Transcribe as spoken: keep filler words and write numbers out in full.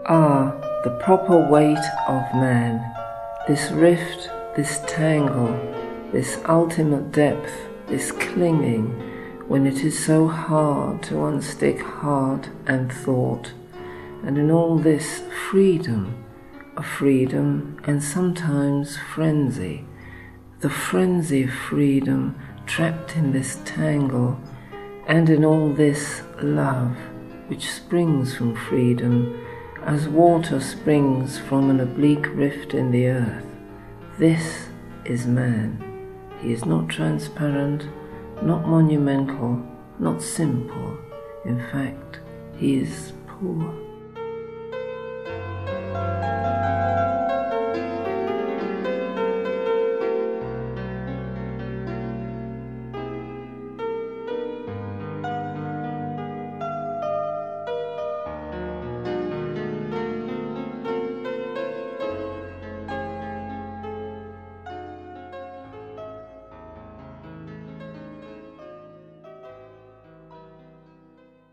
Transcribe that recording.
Ah, the proper weight of man, this rift, this tangle, this ultimate depth, this clinging, when it is so hard to unstick heart and thought, and in all this freedom, a freedom and sometimes frenzy, the frenzy of freedom trapped in this tangle, and in all this love which springs from freedom, as water springs from an oblique rift in the earth. This is man. He is not transparent, not monumental, not simple. In fact, he is poor.